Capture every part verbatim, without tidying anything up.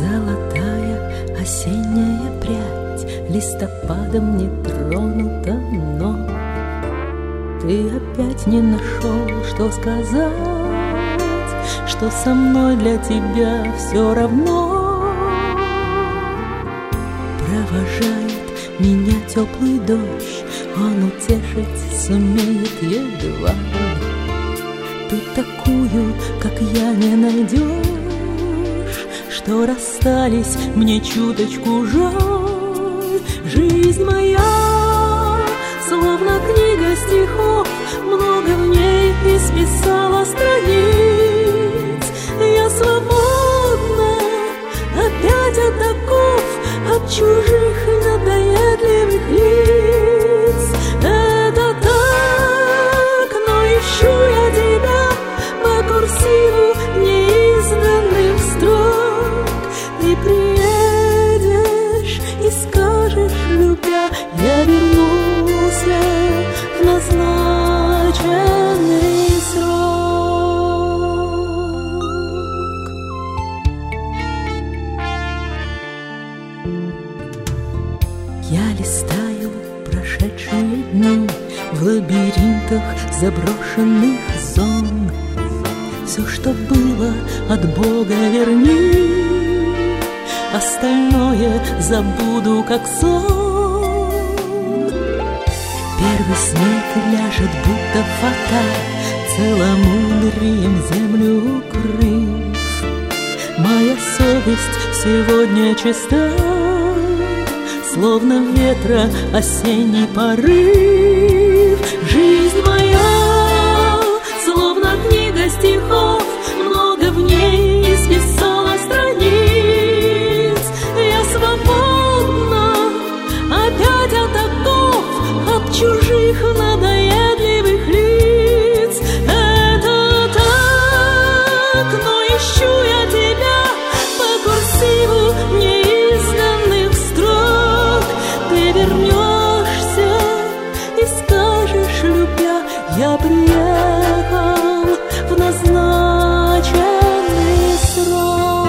Золотая осенняя прядь листопадом не тронута, но ты опять не нашел, что сказать, что со мной для тебя все равно. Провожает меня теплый дождь, он утешить сумеет едва. Ты такую, как я, не найдешь, что расстались мне чуточку жаль. Жизнь моя, словно книга стихов, много в ней исписала страниц. Я свободна опять от оков, от чужих надоедливых лиц. Это так, но ищу я тебя по курсиву неизданных строк. Ты приедешь и скажешь, любя, я вернулся в назначенный срок. Я листаю прошедшие дни в лабиринтах заброшенных зон. Все, что было, от Бога верни, остальное забуду, как сон. Первый снег ляжет, будто фата, целомудрием землю укрыв. Моя совесть сегодня чиста, словно ветра осенний порыв. Жизнь моя, словно книга стихов, много в ней исписала страниц. Я свободна опять от оков, от чужих надоедливых лиц. Это так, но ищу я тебя по курсиву неизданных строк. Ты вернешься и скажешь, любя, я приехал в назначенный срок.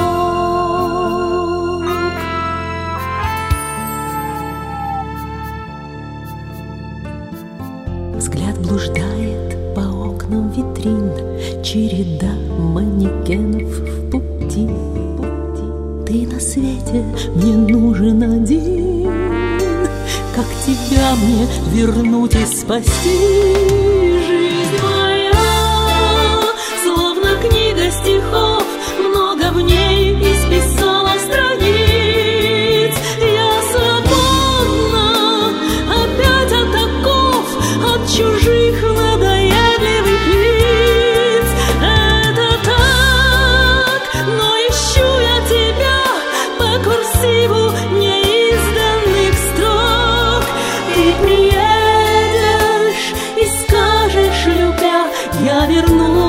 Взгляд блуждает по окнам витрин, череда манекенов в пути. Ты на свете мне нужен один, как тебя мне вернуть и спасти. Жизнь моя, словно книга стихов, много в ней исписала страниц. Я свободна опять от оков, от чужих надоедливых лиц. Это так, но ищу я тебя по курсиву неизданных строк. Ты приедешь и скажешь, любя, я вернусь